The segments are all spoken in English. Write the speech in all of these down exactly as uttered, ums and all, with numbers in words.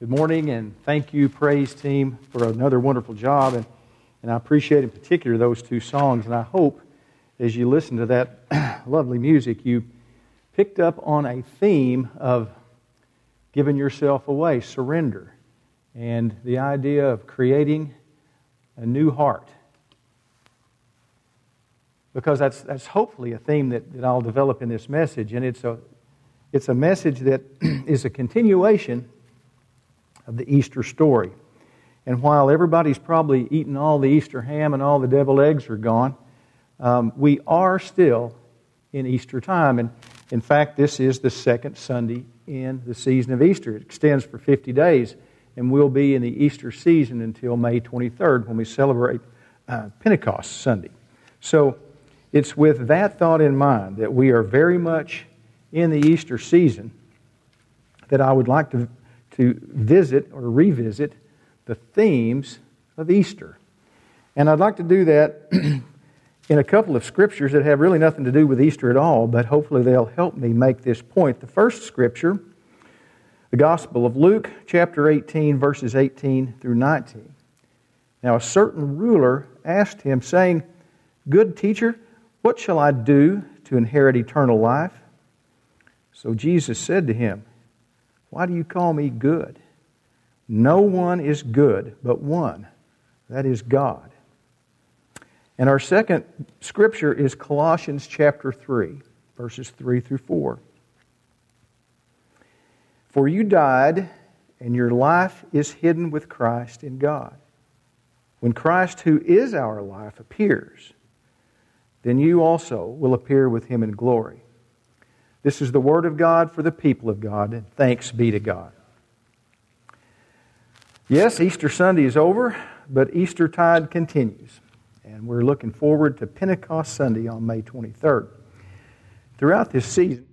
Good morning, and thank you, praise team, for another wonderful job. And, and I appreciate in particular those two songs. And I hope as you listen to that lovely music, you picked up on a theme of giving yourself away, surrender, and the idea of creating a new heart. Because that's that's hopefully a theme that, that I'll develop in this message. And it's a it's a message that is a continuation of the Easter story. And while everybody's probably eaten all the Easter ham and all the deviled eggs are gone, um, we are still in Easter time. And in fact, this is the second Sunday in the season of Easter. It extends for fifty days, and we'll be in the Easter season until May twenty-third when we celebrate uh, Pentecost Sunday. So it's with that thought in mind that we are very much in the Easter season that I would like to to visit or revisit the themes of Easter. And I'd like to do that in a couple of scriptures that have really nothing to do with Easter at all, but hopefully they'll help me make this point. The first scripture, the Gospel of Luke, chapter eighteen, verses eighteen through nineteen. Now a certain ruler asked him, saying, "Good teacher, what shall I do to inherit eternal life?" So Jesus said to him, "Why do you call me good? No one is good but one, that is God." And our second scripture is Colossians chapter three, verses three through four. "For you died, and your life is hidden with Christ in God. When Christ, who is our life, appears, then you also will appear with Him in glory. This is the word of God for the people of God, and thanks be to God." Yes, Easter Sunday is over, but Eastertide continues. And we're looking forward to Pentecost Sunday on May twenty-third. Throughout this season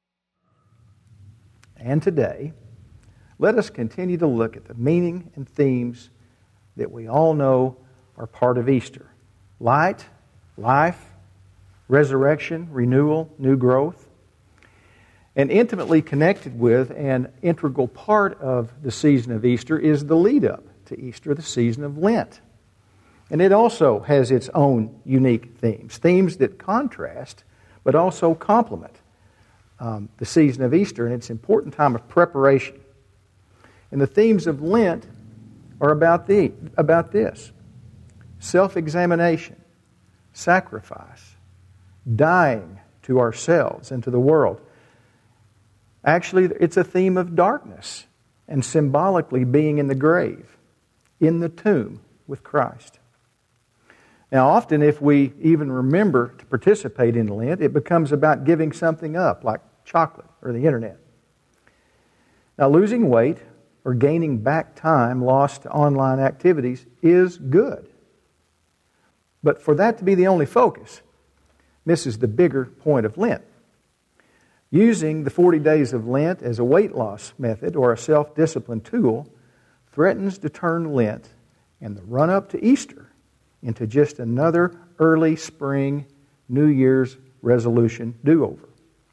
and today, let us continue to look at the meaning and themes that we all know are part of Easter. Light, life, resurrection, renewal, new growth. And intimately connected with and integral part of the season of Easter is the lead-up to Easter, the season of Lent. And it also has its own unique themes, themes that contrast but also complement um, the season of Easter and its important time of preparation. And the themes of Lent are about, the, about this: self-examination, sacrifice, dying to ourselves and to the world. Actually, it's a theme of darkness and symbolically being in the grave, in the tomb with Christ. Now, often if we even remember to participate in Lent, it becomes about giving something up, like chocolate or the internet. Now, losing weight or gaining back time lost to online activities is good. But for that to be the only focus misses the bigger point of Lent. Using the forty days of Lent as a weight loss method or a self-discipline tool threatens to turn Lent and the run-up to Easter into just another early spring New Year's resolution do-over.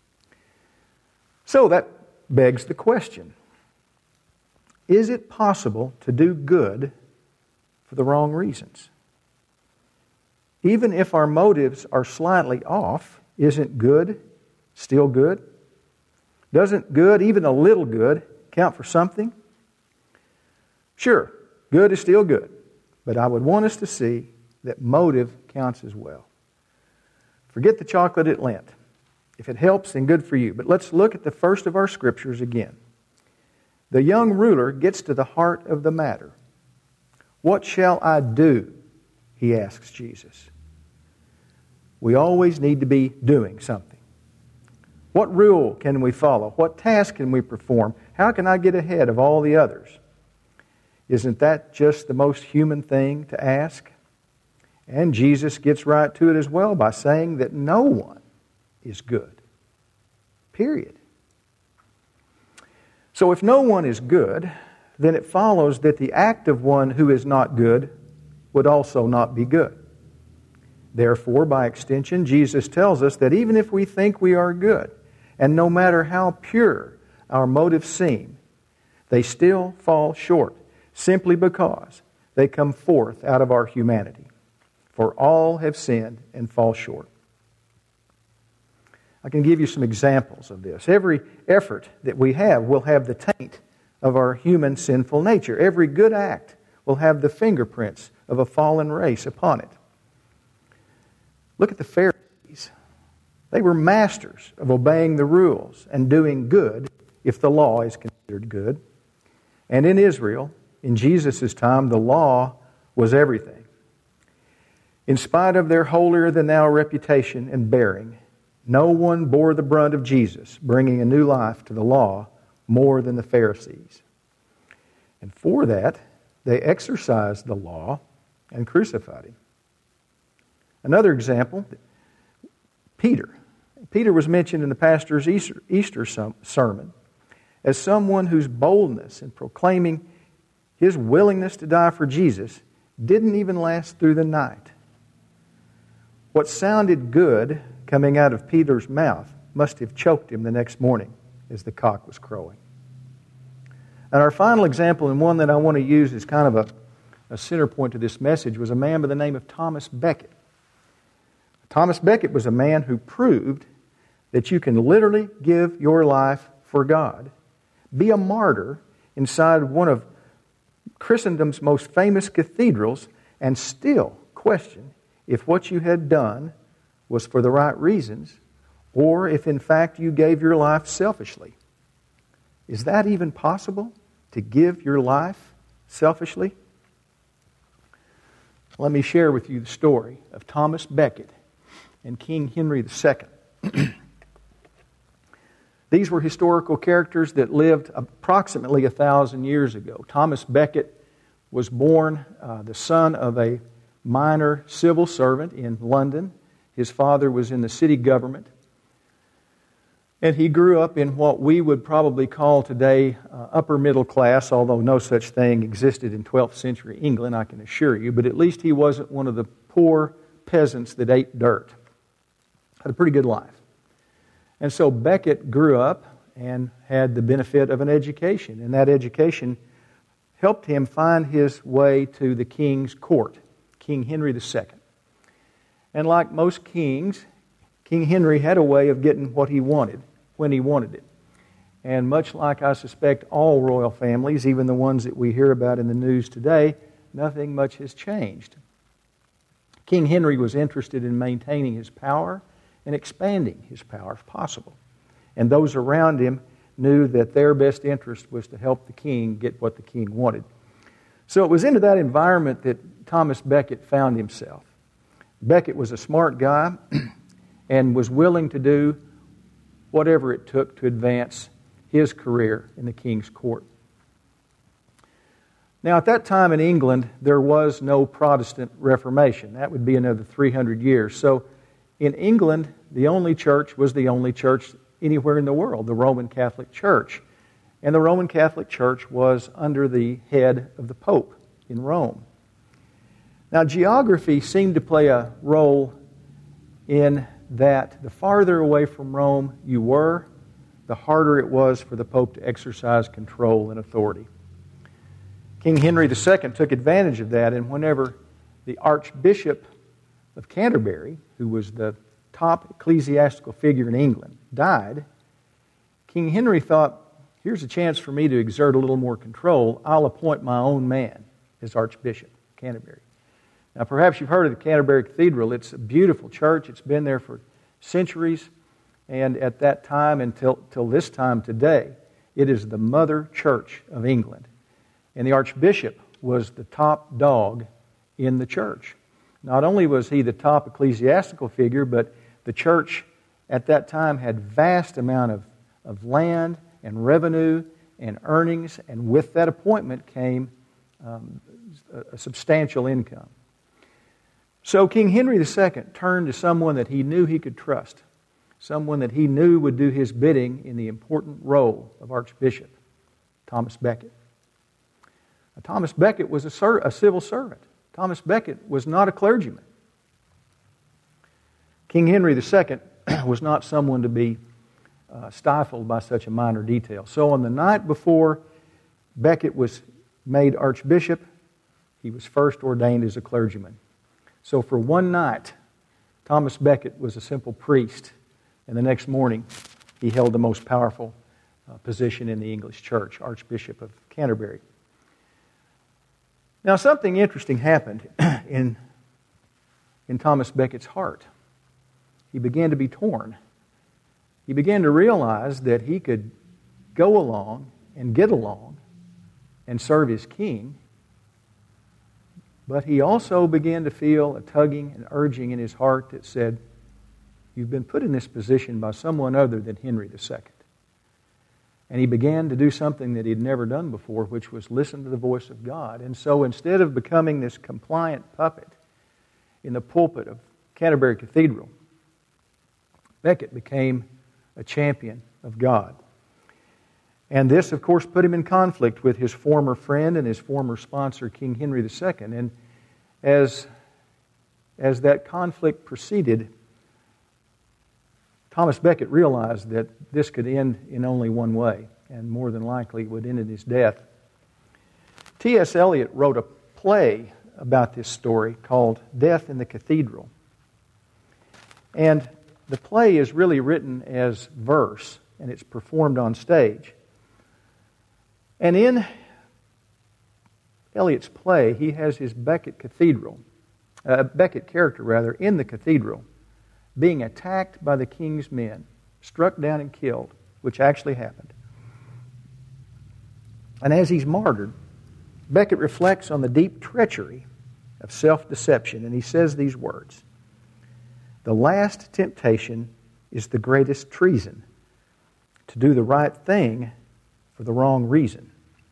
So that begs the question: is it possible to do good for the wrong reasons? Even if our motives are slightly off, isn't good still good? Doesn't good, even a little good, count for something? Sure, good is still good, but I would want us to see that motive counts as well. Forget the chocolate at Lent. If it helps, then good for you. But let's look at the first of our scriptures again. The young ruler gets to the heart of the matter. "What shall I do?" he asks Jesus. We always need to be doing something. What rule can we follow? What task can we perform? How can I get ahead of all the others? Isn't that just the most human thing to ask? And Jesus gets right to it as well by saying that no one is good. Period. So if no one is good, then it follows that the act of one who is not good would also not be good. Therefore, by extension, Jesus tells us that even if we think we are good, and no matter how pure our motives seem, they still fall short, simply because they come forth out of our humanity. For all have sinned and fall short. I can give you some examples of this. Every effort that we have will have the taint of our human sinful nature. Every good act will have the fingerprints of a fallen race upon it. Look at the Pharisees. They were masters of obeying the rules and doing good if the law is considered good. And in Israel, in Jesus' time, the law was everything. In spite of their holier-than-thou reputation and bearing, no one bore the brunt of Jesus, bringing a new life to the law more than the Pharisees. And for that, they exercised the law and crucified Him. Another example, Peter. Peter was mentioned in the pastor's Easter, Easter sermon as someone whose boldness in proclaiming his willingness to die for Jesus didn't even last through the night. What sounded good coming out of Peter's mouth must have choked him the next morning as the cock was crowing. And our final example, and one that I want to use as kind of a, a center point to this message, was a man by the name of Thomas Becket. Thomas Becket was a man who proved that you can literally give your life for God, be a martyr inside one of Christendom's most famous cathedrals, and still question if what you had done was for the right reasons, or if in fact you gave your life selfishly. Is that even possible, to give your life selfishly? Let me share with you the story of Thomas Becket and King Henry the Second. These were historical characters that lived approximately a thousand years ago. Thomas Becket was born uh, the son of a minor civil servant in London. His father was in the city government. And he grew up in what we would probably call today uh, upper middle class, although no such thing existed in twelfth century England, I can assure you. But at least he wasn't one of the poor peasants that ate dirt. Had a pretty good life. And so Becket grew up and had the benefit of an education. And that education helped him find his way to the king's court, King Henry the Second. And like most kings, King Henry had a way of getting what he wanted when he wanted it. And much like I suspect all royal families, even the ones that we hear about in the news today, nothing much has changed. King Henry was interested in maintaining his power and expanding his power if possible. And those around him knew that their best interest was to help the king get what the king wanted. So it was into that environment that Thomas Becket found himself. Becket was a smart guy and was willing to do whatever it took to advance his career in the king's court. Now, at that time in England, there was no Protestant Reformation. That would be another three hundred years. So in England, the only church was the only church anywhere in the world, the Roman Catholic Church. And the Roman Catholic Church was under the head of the Pope in Rome. Now, geography seemed to play a role in that the farther away from Rome you were, the harder it was for the Pope to exercise control and authority. King Henry the Second took advantage of that, and whenever the Archbishop of Canterbury, who was the top ecclesiastical figure in England, died, King Henry thought, here's a chance for me to exert a little more control. I'll appoint my own man as Archbishop of Canterbury. Now, perhaps you've heard of the Canterbury Cathedral. It's a beautiful church. It's been there for centuries. And at that time until till this time today, it is the mother church of England. And the Archbishop was the top dog in the church. Not only was he the top ecclesiastical figure, but the church at that time had vast amount of, of land and revenue and earnings. And with that appointment came um, a, a substantial income. So King Henry the Second turned to someone that he knew he could trust, someone that he knew would do his bidding in the important role of Archbishop, Thomas Becket. Now, Thomas Becket was a, ser- a civil servant. Thomas Becket was not a clergyman. King Henry the Second was not someone to be uh, stifled by such a minor detail. So on the night before Becket was made archbishop. He was first ordained as a clergyman. So for one night, Thomas Becket was a simple priest, and the next morning he held the most powerful uh, position in the English church, Archbishop of Canterbury. Now something interesting happened in, in Thomas Becket's heart. He began to be torn. He began to realize that he could go along and get along and serve his king, but he also began to feel a tugging and urging in his heart that said, you've been put in this position by someone other than Henry the Second. And he began to do something that he'd never done before, which was listen to the voice of God. And so instead of becoming this compliant puppet in the pulpit of Canterbury Cathedral, Becket became a champion of God. And this, of course, put him in conflict with his former friend and his former sponsor, King Henry the Second. And as, as that conflict proceeded, Thomas Becket realized that this could end in only one way, and more than likely would end in his death. T S Eliot wrote a play about this story called Death in the Cathedral. And the play is really written as verse, and it's performed on stage. And in Eliot's play, he has his Becket Cathedral, uh, Becket character rather, in the cathedral, being attacked by the king's men, struck down and killed, which actually happened. And as he's martyred, Becket reflects on the deep treachery of self-deception, and he says these words, "The last temptation is the greatest treason, to do the right thing for the wrong reason."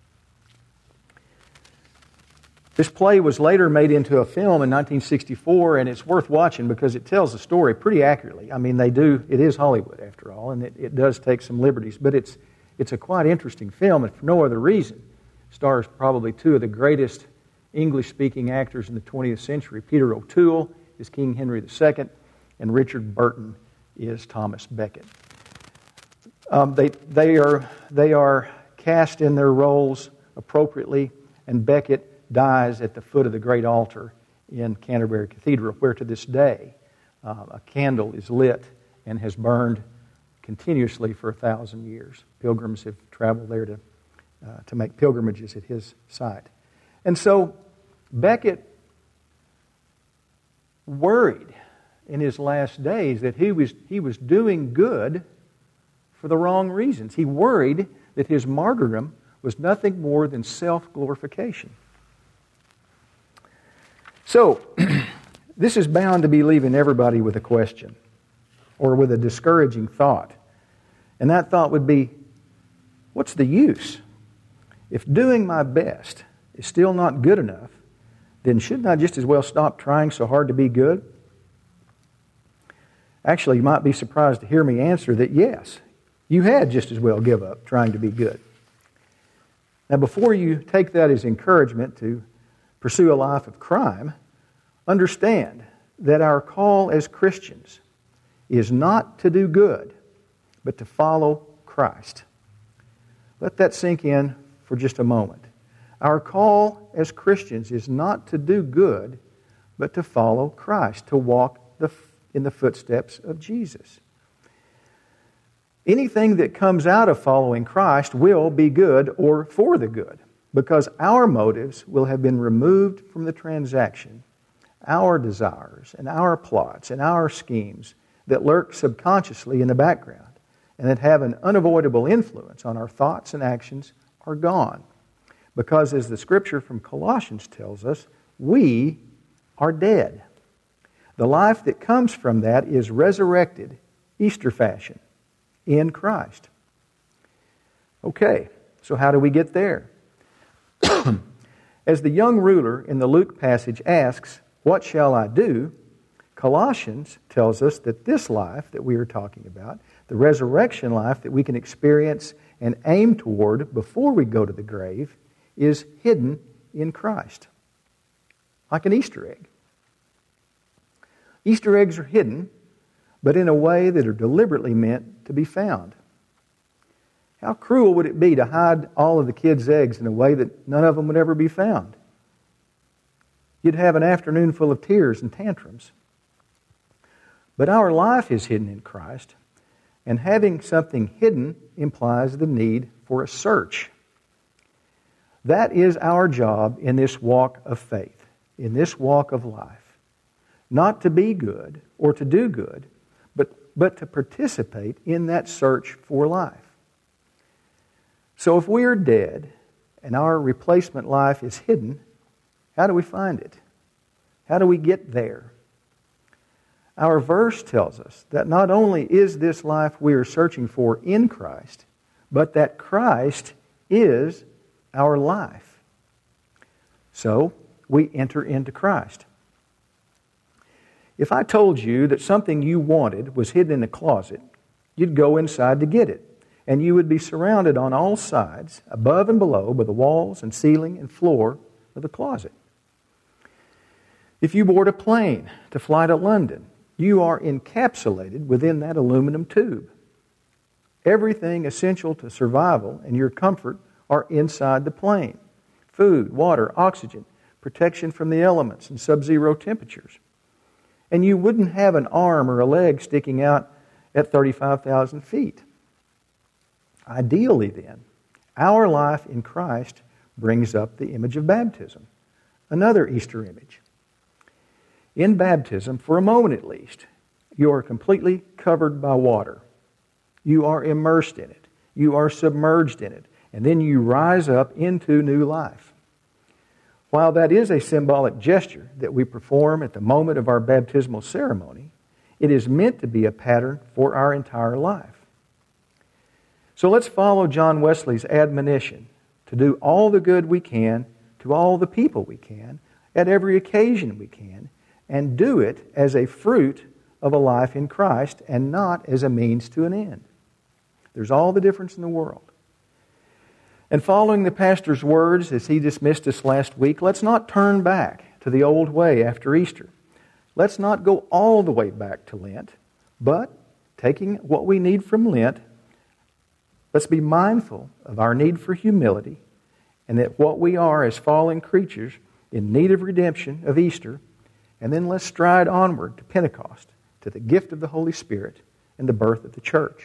This play was later made into a film in nineteen sixty-four, and it's worth watching because it tells the story pretty accurately. I mean, they do, it is Hollywood after all, and it, it does take some liberties, but it's it's a quite interesting film, and for no other reason. It stars probably two of the greatest English-speaking actors in the twentieth century. Peter O'Toole is King Henry the Second, and Richard Burton is Thomas Becket. Um, they, they, are, they are cast in their roles appropriately, and Becket dies at the foot of the great altar in Canterbury Cathedral, where to this day uh, a candle is lit and has burned continuously for a thousand years. Pilgrims have traveled there to, uh, to make pilgrimages at his site. And so Becket worried in his last days that he was, he was doing good for the wrong reasons. He worried that his martyrdom was nothing more than self-glorification. So, this is bound to be leaving everybody with a question or with a discouraging thought. And that thought would be, what's the use? If doing my best is still not good enough, then shouldn't I just as well stop trying so hard to be good? Actually, you might be surprised to hear me answer that yes, you had just as well give up trying to be good. Now, before you take that as encouragement to pursue a life of crime, understand that our call as Christians is not to do good, but to follow Christ. Let that sink in for just a moment. Our call as Christians is not to do good, but to follow Christ, to walk the, in the footsteps of Jesus. Anything that comes out of following Christ will be good or for the good, because our motives will have been removed from the transaction. Our desires and our plots and our schemes that lurk subconsciously in the background and that have an unavoidable influence on our thoughts and actions are gone. Because as the scripture from Colossians tells us, we are dead. The life that comes from that is resurrected, Easter fashion, in Christ. Okay, so how do we get there? As the young ruler in the Luke passage asks, "What shall I do?" Colossians tells us that this life that we are talking about, the resurrection life that we can experience and aim toward before we go to the grave, is hidden in Christ. Like an Easter egg. Easter eggs are hidden, but in a way that are deliberately meant to be found. How cruel would it be to hide all of the kids' eggs in a way that none of them would ever be found? You'd have an afternoon full of tears and tantrums. But our life is hidden in Christ, and having something hidden implies the need for a search. That is our job in this walk of faith, in this walk of life. Not to be good or to do good, but, but to participate in that search for life. So if we are dead and our replacement life is hidden, how do we find it? How do we get there? Our verse tells us that not only is this life we are searching for in Christ, but that Christ is our life. So, we enter into Christ. If I told you that something you wanted was hidden in a closet, you'd go inside to get it, and you would be surrounded on all sides, above and below, by the walls and ceiling and floor of the closet. If you board a plane to fly to London, you are encapsulated within that aluminum tube. Everything essential to survival and your comfort are inside the plane. Food, water, oxygen, protection from the elements and sub-zero temperatures. And you wouldn't have an arm or a leg sticking out at thirty-five thousand feet. Ideally then, our life in Christ brings up the image of baptism, another Easter image. In baptism, for a moment at least, you are completely covered by water. You are immersed in it. You are submerged in it. And then you rise up into new life. While that is a symbolic gesture that we perform at the moment of our baptismal ceremony, it is meant to be a pattern for our entire life. So let's follow John Wesley's admonition to do all the good we can to all the people we can, at every occasion we can, and do it as a fruit of a life in Christ and not as a means to an end. There's all the difference in the world. And following the pastor's words as he dismissed us last week, let's not turn back to the old way after Easter. Let's not go all the way back to Lent, but taking what we need from Lent, let's be mindful of our need for humility and that what we are as fallen creatures in need of redemption of Easter. And then let's stride onward to Pentecost, to the gift of the Holy Spirit and the birth of the church.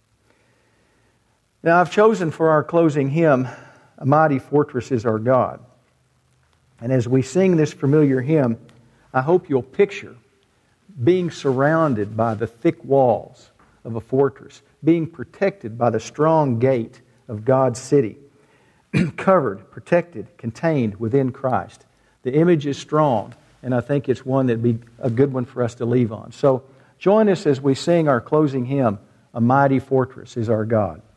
Now, I've chosen for our closing hymn, A Mighty Fortress is Our God. And as we sing this familiar hymn, I hope you'll picture being surrounded by the thick walls of a fortress, being protected by the strong gate of God's city, covered, protected, contained within Christ. The image is strong, and I think it's one that'd be a good one for us to leave on. So join us as we sing our closing hymn, A Mighty Fortress is Our God.